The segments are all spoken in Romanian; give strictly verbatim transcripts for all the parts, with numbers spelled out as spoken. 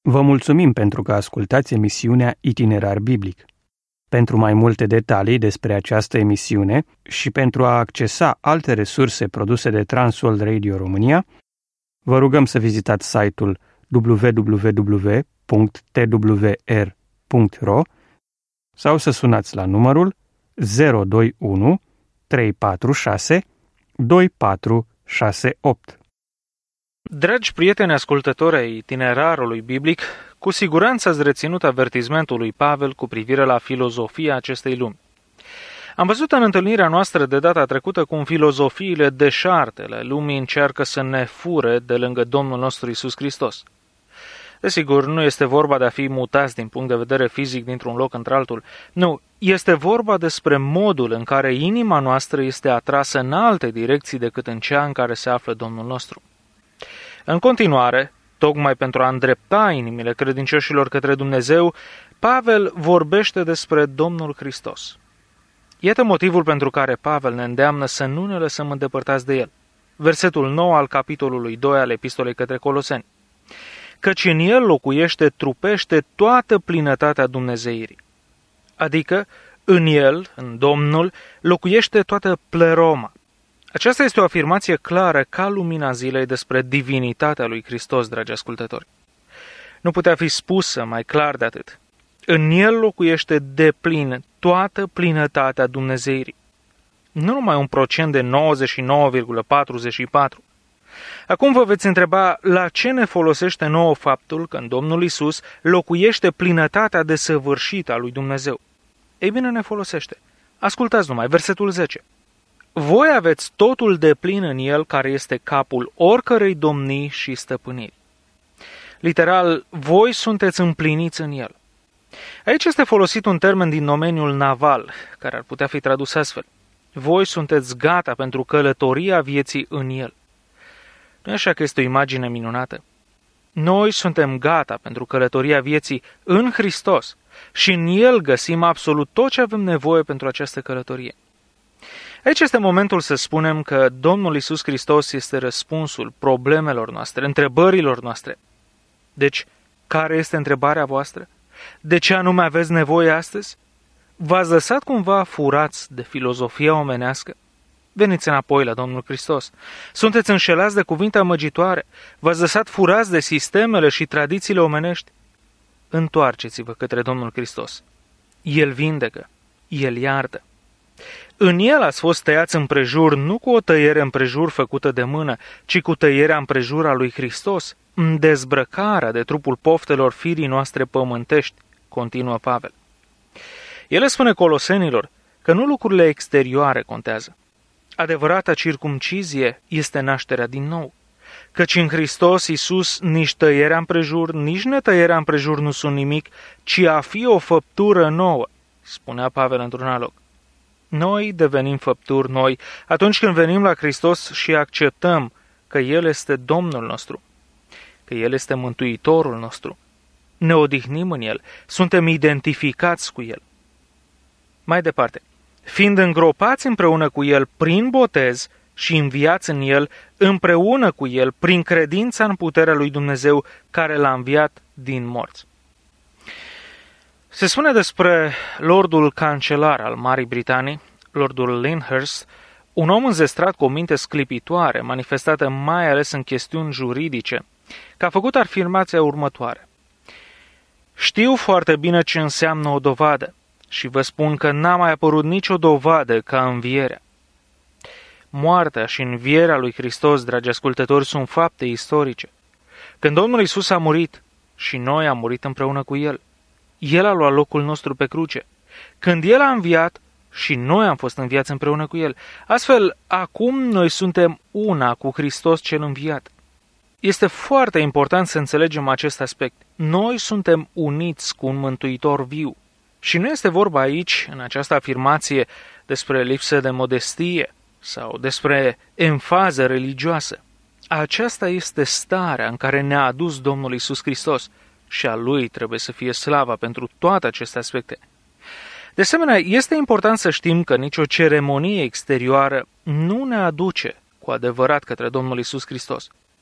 Vă mulțumim pentru că ascultați emisiunea Itinerar Biblic. Pentru mai multe detalii despre această emisiune și pentru a accesa alte resurse produse de Transworld Radio România, vă rugăm să vizitați site-ul w w w punct t w r punct r o sau să sunați la numărul zero doi unu trei patru șase doi patru șase opt. Dragi prieteni ascultători ai Itinerarului Biblic, cu siguranță ați reținut avertismentul lui Pavel cu privire la filozofia acestei lumi. Am văzut în întâlnirea noastră de data trecută cum filozofiile deșartele lumii încearcă să ne fure de lângă Domnul nostru Iisus Hristos. Desigur, nu este vorba de a fi mutați din punct de vedere fizic dintr-un loc într-altul. Nu, este vorba despre modul în care inima noastră este atrasă în alte direcții decât în cea în care se află Domnul nostru. În continuare, tocmai pentru a îndrepta inimile credincioșilor către Dumnezeu, Pavel vorbește despre Domnul Hristos. Iată motivul pentru care Pavel ne îndeamnă să nu ne lăsăm îndepărtați de El. Versetul nouă al capitolului doi al epistolei către Coloseni. Căci în El locuiește trupește toată plinătatea dumnezeirii. Adică, în El, în Domnul, locuiește toată pleroma. Aceasta este o afirmație clară ca lumina zilei despre divinitatea lui Hristos, dragi ascultători. Nu putea fi spusă mai clar de atât. În El locuiește deplin toată plinătatea dumnezeirii. Nu numai un procent de nouăzeci și nouă virgulă patruzeci și patru. Acum vă veți întreba la ce ne folosește nouă faptul că în Domnul Iisus locuiește plinătatea desăvârșită a lui Dumnezeu. Ei bine, ne folosește. Ascultați numai, versetul zece. Voi aveți totul deplin în El, care este capul oricărei domnii și stăpâniri. Literal, voi sunteți împliniți în El. Aici este folosit un termen din domeniul naval, care ar putea fi tradus astfel. Voi sunteți gata pentru călătoria vieții în El. Nu e așa că este o imagine minunată? Noi suntem gata pentru călătoria vieții în Hristos și în El găsim absolut tot ce avem nevoie pentru această călătorie. Aici este momentul să spunem că Domnul Iisus Hristos este răspunsul problemelor noastre, întrebărilor noastre. Deci, care este întrebarea voastră? De ce anume aveți nevoie astăzi? V-ați lăsat cumva furați de filozofia omenească? Veniți înapoi la Domnul Hristos. Sunteți înșelați de cuvinte amăgitoare? V-ați lăsat furați de sistemele și tradițiile omenești? Întoarceți-vă către Domnul Hristos. El vindecă, El iartă. În El ați fost tăiați împrejur, nu cu o tăiere împrejur făcută de mână, ci cu tăierea împrejur a lui Hristos, în dezbrăcarea de trupul poftelor firii noastre pământești, continuă Pavel. El spune Colosenilor că nu lucrurile exterioare contează. Adevărata circumcizie este nașterea din nou, căci în Hristos Iisus nici tăierea împrejur, nici netăierea împrejur nu sunt nimic, ci a fi o făptură nouă, spunea Pavel într-un alt loc. Noi devenim făpturi noi atunci când venim la Hristos și acceptăm că El este Domnul nostru, că El este Mântuitorul nostru. Ne odihnim în El, suntem identificați cu El. Mai departe, fiind îngropați împreună cu El prin botez și înviați în El, împreună cu El prin credința în puterea lui Dumnezeu care L-a înviat din morți. Se spune despre lordul cancelar al Marii Britanii, lordul Lyndhurst, un om înzestrat cu o minte sclipitoare, manifestată mai ales în chestiuni juridice, că a făcut afirmația următoare. Știu foarte bine ce înseamnă o dovadă și vă spun că n-a mai apărut nicio dovadă ca învierea. Moartea și învierea lui Hristos, dragi ascultători, sunt fapte istorice. Când Domnul Iisus a murit și noi am murit împreună cu El, El a luat locul nostru pe cruce. Când El a înviat și noi am fost înviați împreună cu El. Astfel, acum noi suntem una cu Hristos cel înviat. Este foarte important să înțelegem acest aspect. Noi suntem uniți cu un Mântuitor viu. Și nu este vorba aici, în această afirmație, despre lipsă de modestie sau despre enfază religioasă. Aceasta este starea în care ne-a adus Domnul Iisus Hristos și a Lui trebuie să fie slava pentru toate aceste aspecte. De asemenea, este important să știm că nicio ceremonie exterioară nu ne aduce cu adevărat către Domnul Iisus Hristos.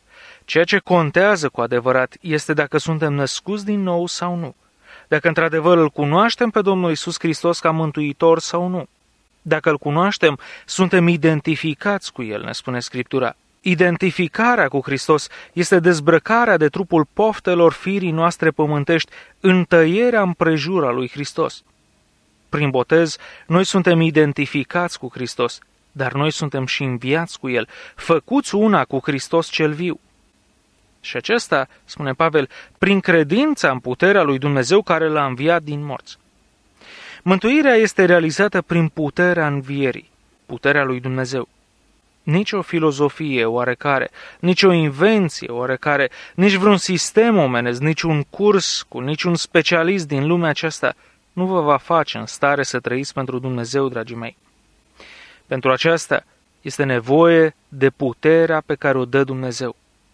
Ceea ce contează cu adevărat este dacă suntem născuți din nou sau nu. Dacă într-adevăr îl cunoaștem pe Domnul Iisus Hristos ca mântuitor sau nu. Dacă îl cunoaștem, suntem identificați cu El, ne spune Scriptura. Identificarea cu Hristos este dezbrăcarea de trupul poftelor firii noastre pământești, întăierea împrejur a lui Hristos. Prin botez, noi suntem identificați cu Hristos, dar noi suntem și înviați cu El, făcuți una cu Hristos cel viu. Și acesta, spune Pavel, prin credința în puterea lui Dumnezeu care l-a înviat din morți. Mântuirea este realizată prin puterea învierii, puterea lui Dumnezeu. Nici o filozofie oarecare, nici o invenție oarecare, nici vreun sistem omenesc, nici un curs cu niciun specialist din lumea aceasta nu vă va face în stare să trăiți pentru Dumnezeu, dragii mei. Pentru aceasta este nevoie de puterea pe care o dă Dumnezeu.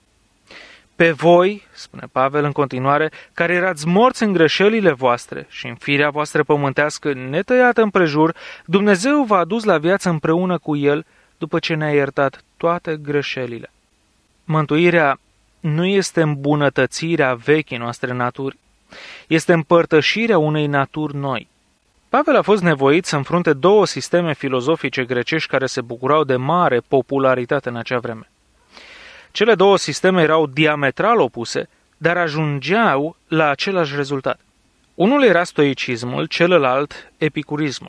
Pe voi, spune Pavel în continuare, care erați morți în greșelile voastre și în firea voastră pământească netăiată împrejur, Dumnezeu v-a adus la viață împreună cu El după ce ne-a iertat toate greșelile. Mântuirea nu este îmbunătățirea vechii noastre naturi, este împărtășirea unei naturi noi. Pavel a fost nevoit să înfrunte două sisteme filozofice grecești care se bucurau de mare popularitate în acea vreme. Cele două sisteme erau diametral opuse, dar ajungeau la același rezultat. Unul era stoicismul, celălalt epicurismul.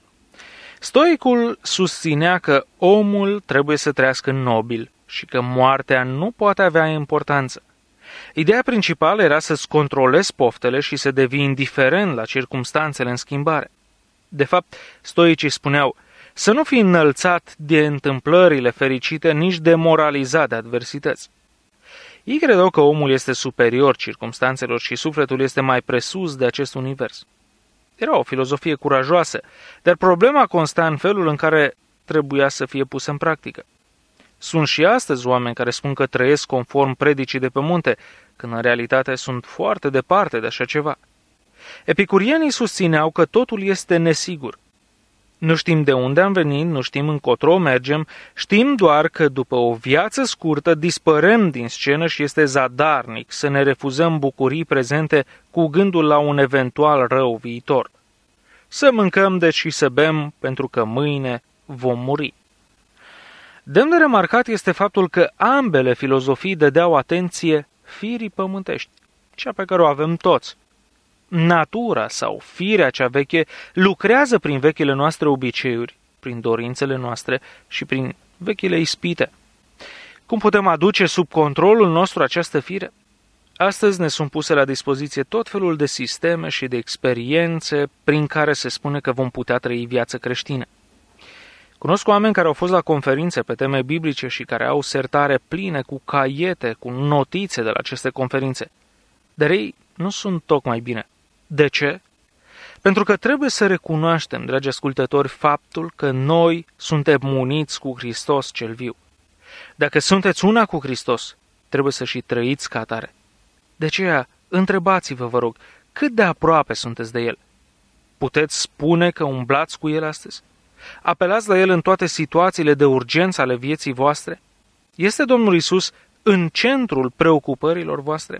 Stoicul susținea că omul trebuie să trăiască nobil și că moartea nu poate avea importanță. Ideea principală era să-ți controlezi poftele și să devii indiferent la circumstanțele în schimbare. De fapt, stoicii spuneau să nu fii înălțat de întâmplările fericite, nici demoralizat de adversități. Ei credeau că omul este superior circumstanțelor și sufletul este mai presus de acest univers. Era o filozofie curajoasă, dar problema consta în felul în care trebuia să fie pusă în practică. Sunt și astăzi oameni care spun că trăiesc conform predicii de pe munte, când în realitate sunt foarte departe de așa ceva. Epicurienii susțineau că totul este nesigur. Nu știm de unde am venit, nu știm încotro mergem, știm doar că după o viață scurtă dispărăm din scenă și este zadarnic să ne refuzăm bucurii prezente cu gândul la un eventual rău viitor. Să mâncăm deci și să bem, pentru că mâine vom muri. Demn de remarcat este faptul că ambele filozofii dădeau atenție firii pământești, cea pe care o avem toți. Natura sau firea cea veche lucrează prin vechile noastre obiceiuri, prin dorințele noastre și prin vechile ispite. Cum putem aduce sub controlul nostru această fire? Astăzi ne sunt puse la dispoziție tot felul de sisteme și de experiențe prin care se spune că vom putea trăi viață creștină. Cunosc oameni care au fost la conferințe pe teme biblice și care au sertare pline cu caiete, cu notițe de la aceste conferințe. Dar ei nu sunt tocmai bine. De ce? Pentru că trebuie să recunoaștem, dragi ascultători, faptul că noi suntem uniți cu Hristos cel viu. Dacă sunteți una cu Hristos, trebuie să și trăiți ca atare. De aceea, întrebați-vă, vă rog, cât de aproape sunteți de El? Puteți spune că umblați cu El astăzi? Apelați la El în toate situațiile de urgență ale vieții voastre? Este Domnul Iisus în centrul preocupărilor voastre?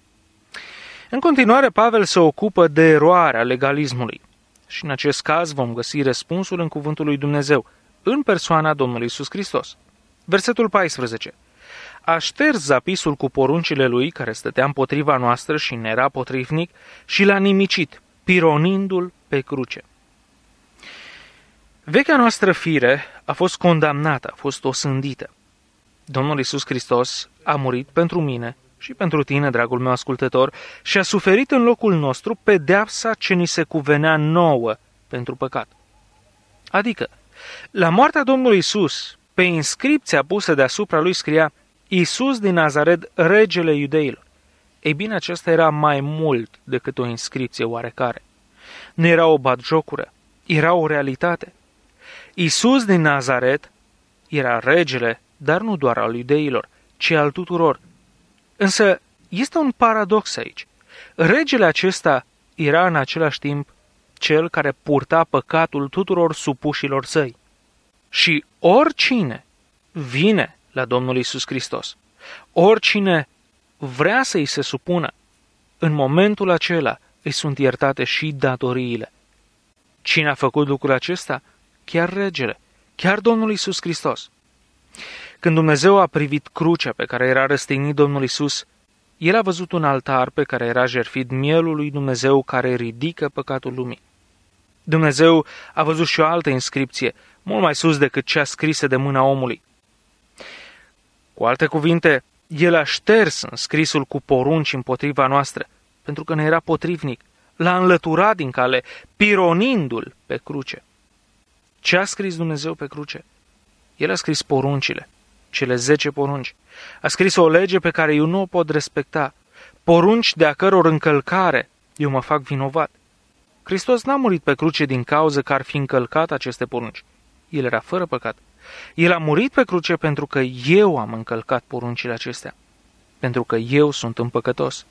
În continuare, Pavel se ocupă de eroarea legalismului. Și în acest caz vom găsi răspunsul în cuvântul lui Dumnezeu, în persoana Domnului Iisus Hristos. Versetul paisprezece. A șters zapisul cu poruncile lui, care stătea împotriva noastră și ne era potrivnic, și l-a nimicit, pironindu-l pe cruce. Vechea noastră fire a fost condamnată, a fost osândită. Domnul Iisus Hristos a murit pentru mine și pentru tine, dragul meu ascultător, și a suferit în locul nostru pedeapsa ce ni se cuvenea nouă pentru păcat. Adică, la moartea Domnului Iisus, pe inscripția pusă deasupra lui scria Iisus din Nazaret, regele iudeilor. Ei bine, acesta era mai mult decât o inscripție oarecare. Nu era o batjocură, era o realitate. Iisus din Nazaret era regele, dar nu doar al iudeilor, ci al tuturor. Însă este un paradox aici. Regele acesta era în același timp cel care purta păcatul tuturor supușilor săi. Și oricine vine la Domnul Iisus Hristos, oricine vrea să îi se supună, în momentul acela îi sunt iertate și datoriile. Cine a făcut lucrul acesta? Chiar regele, chiar Domnul Iisus Hristos. Când Dumnezeu a privit crucea pe care era răstignit Domnul Iisus, El a văzut un altar pe care era jertfit mielul lui Dumnezeu care ridică păcatul lumii. Dumnezeu a văzut și o altă inscripție, mult mai sus decât cea scrisă de mâna omului. Cu alte cuvinte, El a șters înscrisul cu porunci împotriva noastră, pentru că ne era potrivnic. L-a înlăturat din cale, pironindu-l pe cruce. Ce a scris Dumnezeu pe cruce? El a scris poruncile, cele zece porunci. A scris o lege pe care eu nu o pot respecta, porunci de a căror încălcare eu mă fac vinovat. Hristos n-a murit pe cruce din cauză că ar fi încălcat aceste porunci. El era fără păcat. El a murit pe cruce pentru că eu am încălcat poruncile acestea, pentru că eu sunt împăcătos.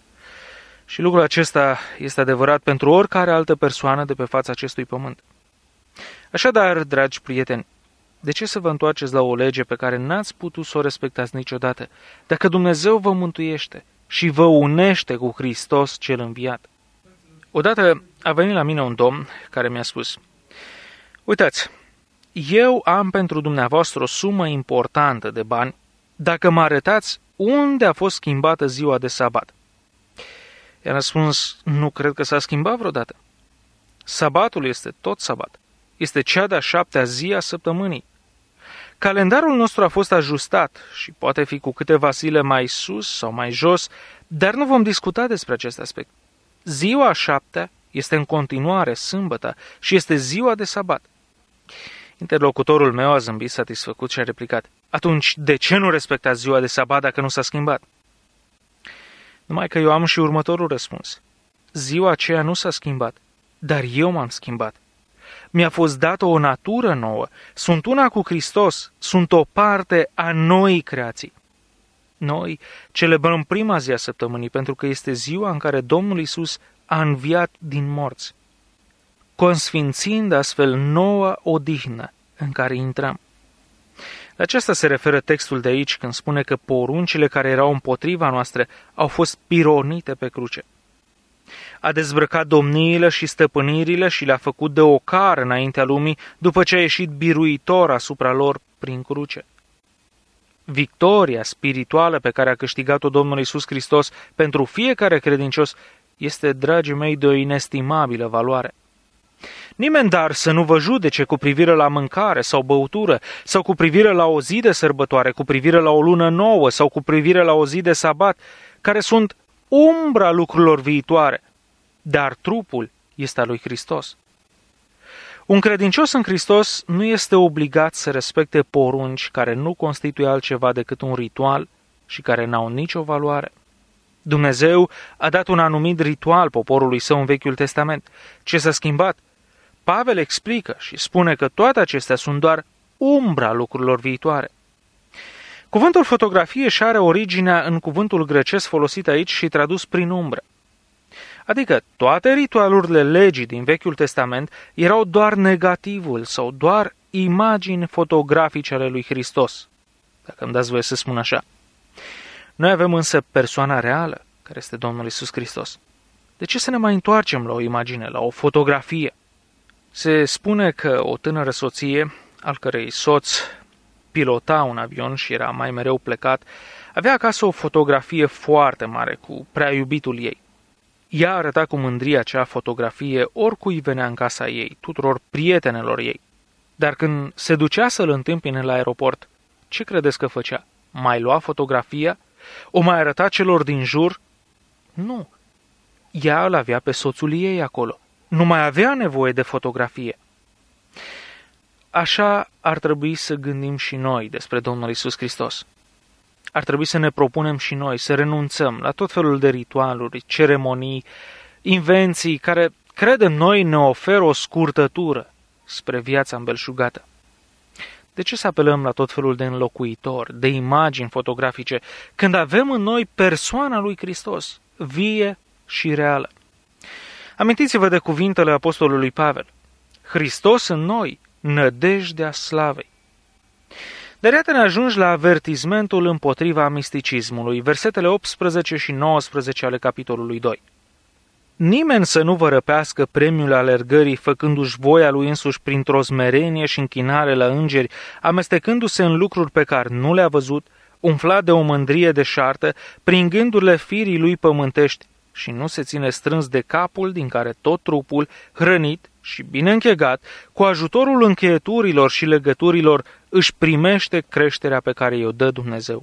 Și lucrul acesta este adevărat pentru oricare altă persoană de pe fața acestui pământ. Așadar, dragi prieteni, de ce să vă întoarceți la o lege pe care n-ați putut să o respectați niciodată, dacă Dumnezeu vă mântuiește și vă unește cu Hristos cel înviat? Odată a venit la mine un domn care mi-a spus: uitați, eu am pentru dumneavoastră o sumă importantă de bani dacă mă arătați unde a fost schimbată ziua de sabat. I-am răspuns: nu cred că s-a schimbat vreodată. Sabatul este tot sabat. Este cea de-a șaptea zi a săptămânii. Calendarul nostru a fost ajustat și poate fi cu câteva zile mai sus sau mai jos, dar nu vom discuta despre acest aspect. Ziua a șaptea este în continuare sâmbătă și este ziua de sabat. Interlocutorul meu a zâmbit satisfăcut și a replicat: atunci, de ce nu respectați ziua de sabat dacă nu s-a schimbat? Numai că eu am și următorul răspuns. Ziua aceea nu s-a schimbat, dar eu m-am schimbat. Mi-a fost dată o natură nouă, sunt una cu Hristos, sunt o parte a noii creații. Noi celebrăm prima zi a săptămânii pentru că este ziua în care Domnul Iisus a înviat din morți, consfințind astfel noua odihnă în care intrăm. La aceasta se referă textul de aici când spune că poruncile care erau împotriva noastră au fost pironite pe cruce. A dezbrăcat domniile și stăpânirile și le-a făcut de ocar înaintea lumii după ce a ieșit biruitor asupra lor prin cruce. Victoria spirituală pe care a câștigat-o Domnul Iisus Hristos pentru fiecare credincios este, dragii mei, de o inestimabilă valoare. Nimeni dar să nu vă judece cu privire la mâncare sau băutură, sau cu privire la o zi de sărbătoare, cu privire la o lună nouă sau cu privire la o zi de sabat, care sunt umbra lucrurilor viitoare, dar trupul este al lui Hristos. Un credincios în Hristos nu este obligat să respecte porunci care nu constituie altceva decât un ritual și care n-au nicio valoare. Dumnezeu a dat un anumit ritual poporului său în Vechiul Testament. Ce s-a schimbat? Pavel explică și spune că toate acestea sunt doar umbra lucrurilor viitoare. Cuvântul fotografie își are originea în cuvântul grecesc folosit aici și tradus prin umbră. Adică toate ritualurile legii din Vechiul Testament erau doar negativul sau doar imagini fotografice ale lui Hristos, dacă îmi dați voie să spun așa. Noi avem însă persoana reală, care este Domnul Iisus Hristos. De ce să ne mai întoarcem la o imagine, la o fotografie? Se spune că o tânără soție, al cărei soț pilota un avion și era mai mereu plecat, avea acasă o fotografie foarte mare cu prea iubitul ei. Ea arăta cu mândrie acea fotografie oricui venea în casa ei, tuturor prietenelor ei. Dar când se ducea să-l întâmpine la aeroport, ce credeți că făcea? Mai lua fotografia? O mai arăta celor din jur? Nu. Ea îl avea pe soțul ei acolo. Nu mai avea nevoie de fotografie. Așa ar trebui să gândim și noi despre Domnul Iisus Hristos. Ar trebui să ne propunem și noi să renunțăm la tot felul de ritualuri, ceremonii, invenții care, credem noi, ne oferă o scurtătură spre viața îmbelșugată. De ce să apelăm la tot felul de înlocuitori, de imagini fotografice, când avem în noi persoana lui Hristos, vie și reală? Amintiți-vă de cuvintele apostolului Pavel. Hristos în noi, nădejdea slavei. Dar iată ne ajungi la avertizmentul împotriva misticismului, versetele optsprezece și nouăsprezece ale capitolului doi. Nimeni să nu vă răpească premiul alergării, făcându-și voia lui însuși printr-o smerenie și închinare la îngeri, amestecându-se în lucruri pe care nu le-a văzut, umflat de o mândrie deșartă, prin gândurile firii lui pământești, și nu se ține strâns de capul din care tot trupul, hrănit și bine închegat, cu ajutorul încheieturilor și legăturilor, își primește creșterea pe care i-o dă Dumnezeu.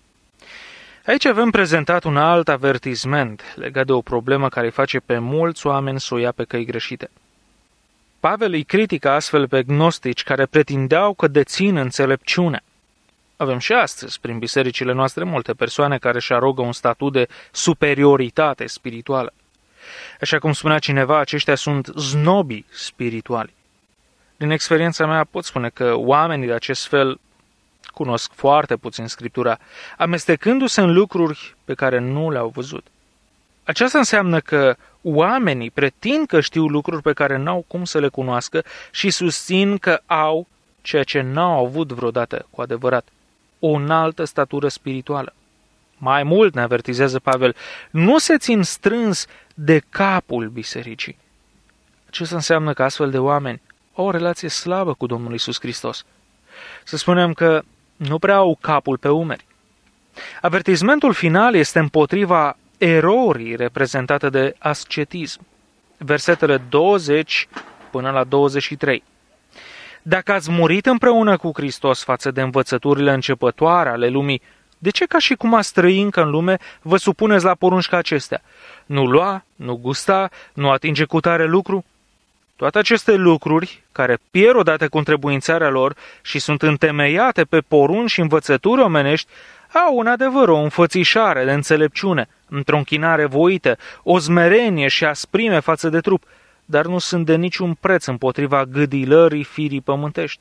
Aici avem prezentat un alt avertisment legat de o problemă care îi face pe mulți oameni să o ia pe căi greșite. Pavel îi critică astfel pe gnostici care pretindeau că dețin înțelepciunea. Avem și astăzi, prin bisericile noastre, multe persoane care își arogă un statut de superioritate spirituală. Așa cum spunea cineva, aceștia sunt znobii spirituali. Din experiența mea pot spune că oamenii de acest fel cunosc foarte puțin Scriptura, amestecându-se în lucruri pe care nu le-au văzut. Aceasta înseamnă că oamenii pretind că știu lucruri pe care n-au cum să le cunoască și susțin că au ceea ce n-au avut vreodată cu adevărat, o înaltă statură spirituală. Mai mult, ne avertizează Pavel, nu se țin strâns de capul bisericii. Acesta înseamnă că astfel de oameni au o relație slabă cu Domnul Iisus Hristos. Să spunem că nu prea au capul pe umeri. Avertismentul final este împotriva erorii reprezentată de ascetism. Versetele douăzeci până la douăzeci și trei. Dacă ați murit împreună cu Hristos față de învățăturile începătoare ale lumii, de ce ca și cum ați trăi încă în lume vă supuneți la porunci ca acestea? Nu lua, nu gusta, nu atinge cu tare lucru? Toate aceste lucruri, care pierd odată cu întrebuințarea lor și sunt întemeiate pe porunci și învățături omenești, au în adevăr o înfățișare de înțelepciune, într-o închinare voită, o smerenie și asprime față de trup, dar nu sunt de niciun preț împotriva gâdilării firii pământești.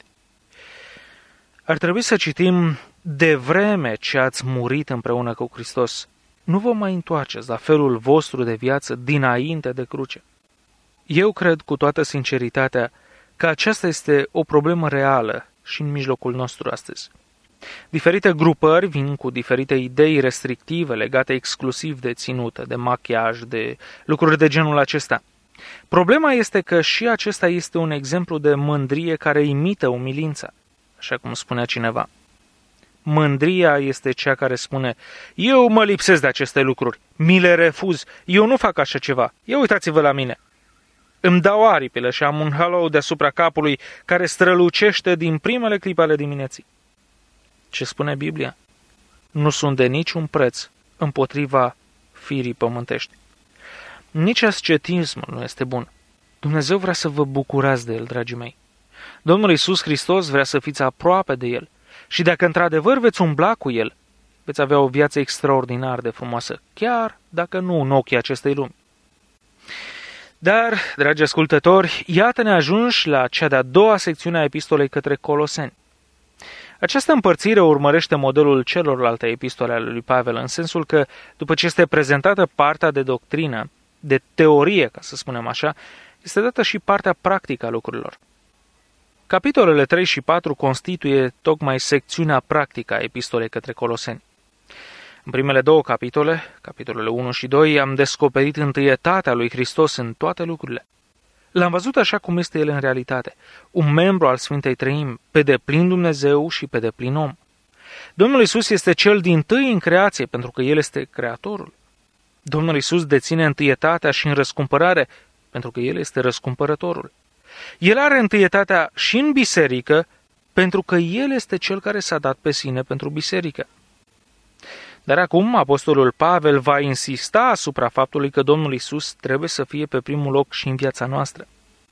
Ar trebui să citim: de vreme ce ați murit împreună cu Hristos, nu vă mai întoarceți la felul vostru de viață dinainte de cruce. Eu cred cu toată sinceritatea că aceasta este o problemă reală și în mijlocul nostru astăzi. Diferite grupări vin cu diferite idei restrictive legate exclusiv de ținută, de machiaj, de lucruri de genul acesta. Problema este că și acesta este un exemplu de mândrie care imită umilința, așa cum spunea cineva. Mândria este cea care spune: eu mă lipsesc de aceste lucruri, mi le refuz, eu nu fac așa ceva, ia uitați-vă la mine. Îmi dau aripile și am un halou deasupra capului care strălucește din primele clipe ale dimineții. Ce spune Biblia? Nu sunt de niciun preț împotriva firii pământești. Nici ascetismul nu este bun. Dumnezeu vrea să vă bucurați de el, dragii mei. Domnul Iisus Hristos vrea să fiți aproape de el. Și dacă într-adevăr veți umbla cu el, veți avea o viață extraordinar de frumoasă, chiar dacă nu în ochii acestei lumi. Dar, dragi ascultători, iată-ne ajunși la cea de-a doua secțiune a epistolei către Coloseni. Această împărțire urmărește modelul celorlalte epistole ale lui Pavel, în sensul că, după ce este prezentată partea de doctrină, de teorie, ca să spunem așa, este dată și partea practică a lucrurilor. Capitolele trei și patru constituie tocmai secțiunea practică a epistolei către Coloseni. În primele două capitole, capitolele unu și doi, am descoperit întâietatea lui Hristos în toate lucrurile. L-am văzut așa cum este el în realitate, un membru al Sfintei Treimi, pe deplin Dumnezeu și pe deplin om. Domnul Iisus este cel dintâi în creație, pentru că El este Creatorul. Domnul Iisus deține întâietatea și în răscumpărare, pentru că El este răscumpărătorul. El are întâietatea și în biserică, pentru că El este Cel care s-a dat pe sine pentru biserică. Dar acum apostolul Pavel va insista asupra faptului că Domnul Iisus trebuie să fie pe primul loc și în viața noastră.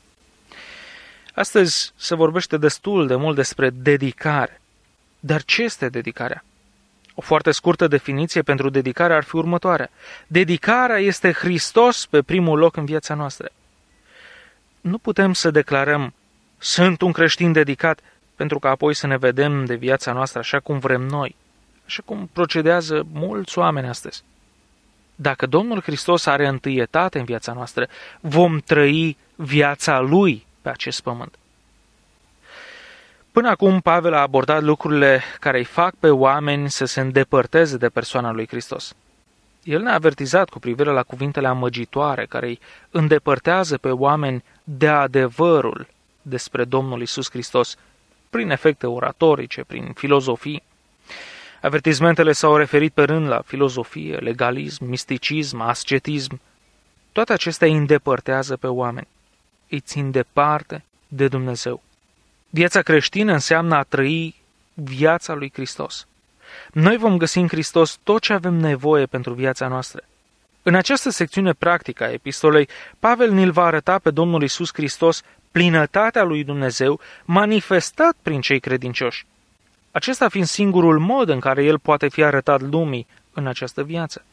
Astăzi se vorbește destul de mult despre dedicare. Dar ce este dedicarea? O foarte scurtă definiție pentru dedicare ar fi următoarea. Dedicarea este Hristos pe primul loc în viața noastră. Nu putem să declarăm: sunt un creștin dedicat, pentru că apoi să ne vedem de viața noastră așa cum vrem noi, așa cum procedează mulți oameni astăzi. Dacă Domnul Hristos are întâietate în viața noastră, vom trăi viața Lui pe acest pământ. Până acum, Pavel a abordat lucrurile care îi fac pe oameni să se îndepărteze de persoana lui Hristos. El ne-a avertizat cu privire la cuvintele amăgitoare care îi îndepărtează pe oameni de adevărul despre Domnul Iisus Hristos, prin efecte oratorice, prin filozofii. Avertizmentele s-au referit pe rând la filozofie, legalism, misticism, ascetism. Toate acestea îi îndepărtează pe oameni, îi țin departe de Dumnezeu. Viața creștină înseamnă a trăi viața lui Hristos. Noi vom găsi în Hristos tot ce avem nevoie pentru viața noastră. În această secțiune practică a epistolei, Pavel ne-l va arăta pe Domnul Iisus Hristos plinătatea lui Dumnezeu manifestat prin cei credincioși. Acesta fiind singurul mod în care el poate fi arătat lumii în această viață.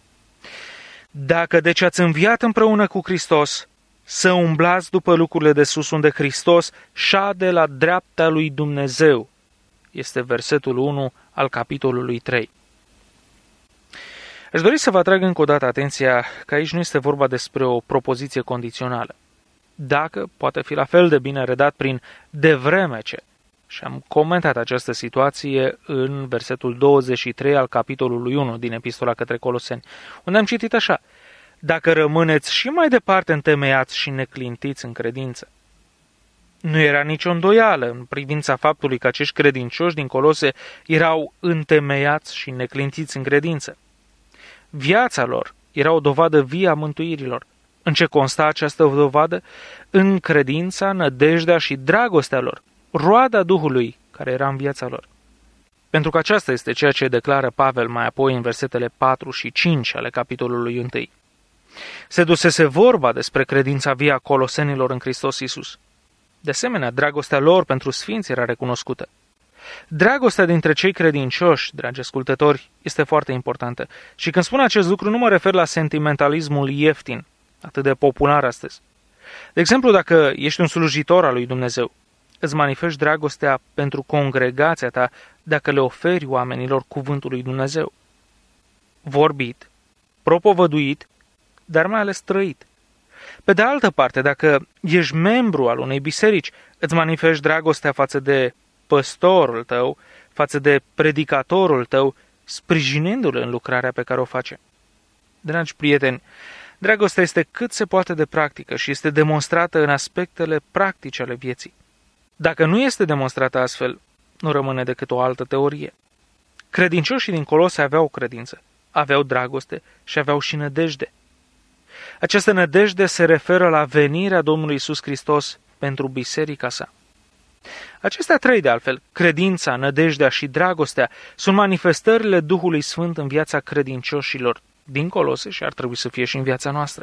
Dacă deci ați înviat împreună cu Hristos, să umblați după lucrurile de sus unde Hristos șade la dreapta lui Dumnezeu. Este versetul unu al capitolului trei. Aș dori să vă atrag încă o dată atenția că aici nu este vorba despre o propoziție condițională. Dacă poate fi la fel de bine redat prin de vreme ce. Și am comentat această situație în versetul douăzeci și trei al capitolului unu din Epistola către Coloseni, unde am citit așa: dacă rămâneți și mai departe întemeiați și neclintiți în credință. Nu era nicio îndoială în privința faptului că acești credincioși din Colose erau întemeiați și neclintiți în credință. Viața lor era o dovadă vie a mântuirilor. În ce consta această dovadă? În credința, nădejdea și dragostea lor, roada Duhului care era în viața lor. Pentru că aceasta este ceea ce declară Pavel mai apoi în versetele patru și cinci ale capitolului unu. Se dusese vorba despre credința vie a colosenilor în Hristos Iisus. De asemenea, dragostea lor pentru sfinți era recunoscută. Dragostea dintre cei credincioși, dragi ascultători, este foarte importantă. Și când spun acest lucru, nu mă refer la sentimentalismul ieftin, atât de popular astăzi. De exemplu, dacă ești un slujitor al lui Dumnezeu, îți manifesti dragostea pentru congregația ta dacă le oferi oamenilor cuvântul lui Dumnezeu. Vorbit, propovăduit, dar mai ales trăit. Pe de altă parte, dacă ești membru al unei biserici, îți manifesti dragostea față de păstorul tău, față de predicatorul tău, sprijinindu-l în lucrarea pe care o face. Dragi prieteni, dragostea este cât se poate de practică și este demonstrată în aspectele practice ale vieții. Dacă nu este demonstrată astfel, nu rămâne decât o altă teorie. Credincioșii din Colose aveau credință, aveau dragoste și aveau și nădejde. Această nădejde se referă la venirea Domnului Iisus Hristos pentru biserica sa. Acestea trei, de altfel, credința, nădejdea și dragostea, sunt manifestările Duhului Sfânt în viața credincioșilor din Colose și ar trebui să fie și în viața noastră.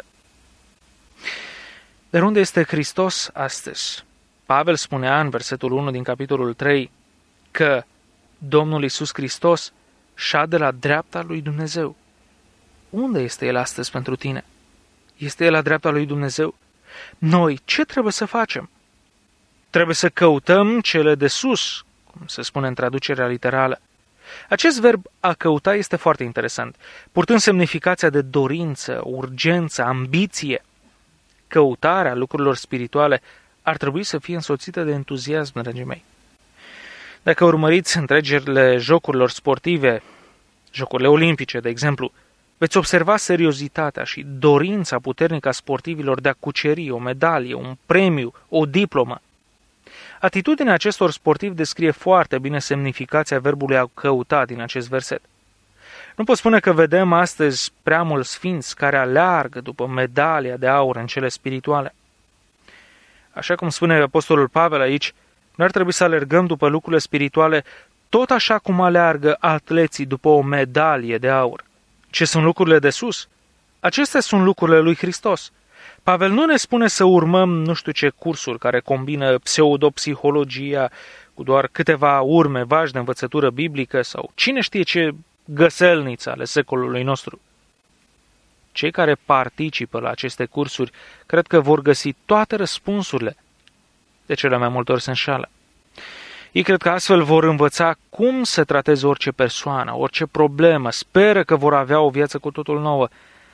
Dar unde este Hristos astăzi? Pavel spunea în versetul unu din capitolul trei că Domnul Iisus Hristos șade la dreapta lui Dumnezeu. Unde este El astăzi pentru tine? Este El la dreapta lui Dumnezeu? Noi ce trebuie să facem? Trebuie să căutăm cele de sus, cum se spune în traducerea literală. Acest verb a căuta este foarte interesant, purtând semnificația de dorință, urgență, ambiție. Căutarea lucrurilor spirituale ar trebui să fie însoțită de entuziasm, dragii mei. Dacă urmăriți întregerile jocurilor sportive, jocurile olimpice, de exemplu, veți observa seriozitatea și dorința puternică a sportivilor de a cuceri o medalie, un premiu, o diplomă. Atitudinea acestor sportivi descrie foarte bine semnificația verbului a căuta din acest verset. Nu pot spune că vedem astăzi prea mulți sfinți care aleargă după medalia de aur în cele spirituale. Așa cum spune apostolul Pavel aici, noi ar trebui să alergăm după lucrurile spirituale tot așa cum aleargă atleții după o medalie de aur. Ce sunt lucrurile de sus? Acestea sunt lucrurile lui Hristos. Pavel nu ne spune să urmăm nu știu ce cursuri care combină pseudopsihologia cu doar câteva urme vagi de învățătură biblică sau cine știe ce găselniță ale secolului nostru. Cei care participă la aceste cursuri cred că vor găsi toate răspunsurile. De cele mai multe ori se înșală. Ei cred că astfel vor învăța cum să trateze orice persoană, orice problemă, speră că vor avea o viață cu totul nouă.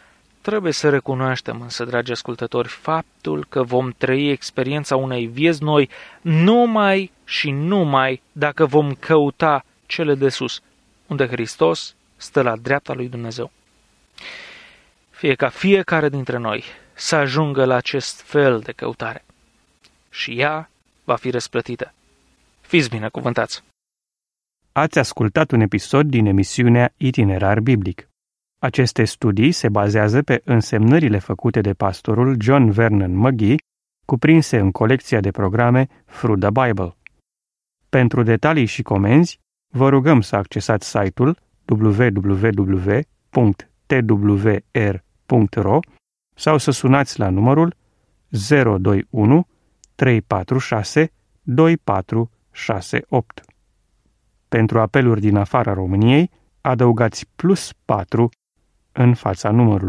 Trebuie să recunoaștem însă, dragi ascultători, faptul că vom trăi experiența unei vieți noi numai și numai dacă vom căuta cele de sus, unde Hristos stă la dreapta lui Dumnezeu. Fie ca fiecare dintre noi să ajungă la acest fel de căutare și ea va fi răsplătită. Fiți binecuvântați! Ați ascultat un episod din emisiunea Itinerar Biblic. Aceste studii se bazează pe însemnările făcute de pastorul John Vernon McGee, cuprinse în colecția de programe Through the Bible. Pentru detalii și comenzi, vă rugăm să accesați site-ul w w w punct t w r punct r o sau să sunați la numărul zero doi unu trei patru șase doi patru șase opt. Pentru apeluri din afara României, adăugați plus patru în fața numărului.